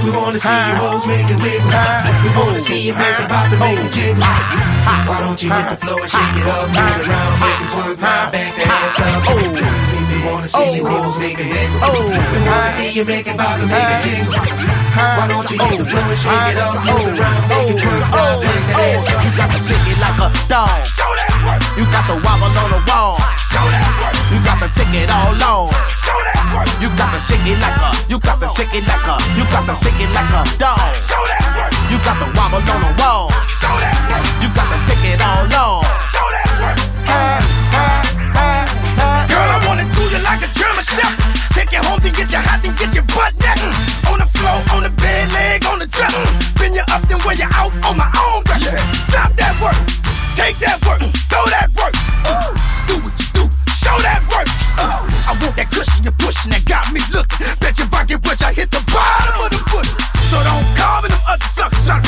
We wanna see your hoes make it wiggle. We wanna see you make it pop and make it jiggle. Why don't you hit the floor and shake it up, move it around, make it twerk, now back that ass up. We wanna see your hoes make it wiggle. We wanna see you make it pop and make it jiggle. Why don't you hit the floor and shake it up, move it around, make it twerk, now back that ass up. You got to shake it like a dog. Show that work. You got to wobble on the wall. Show that work. You got to take it all on. Show that work. You got to shake it like a. You got to shake it like a. You got to shake it like a dog. Show that work. You got to wobble on the wall. Show that work. You got to take it all on. Show that work. Girl, I wanna do you like a German chef. Take you home, then get your house and get your butt neck. On the floor, on the bed, leg on the dresser. Bend you up, then wear you out on my own.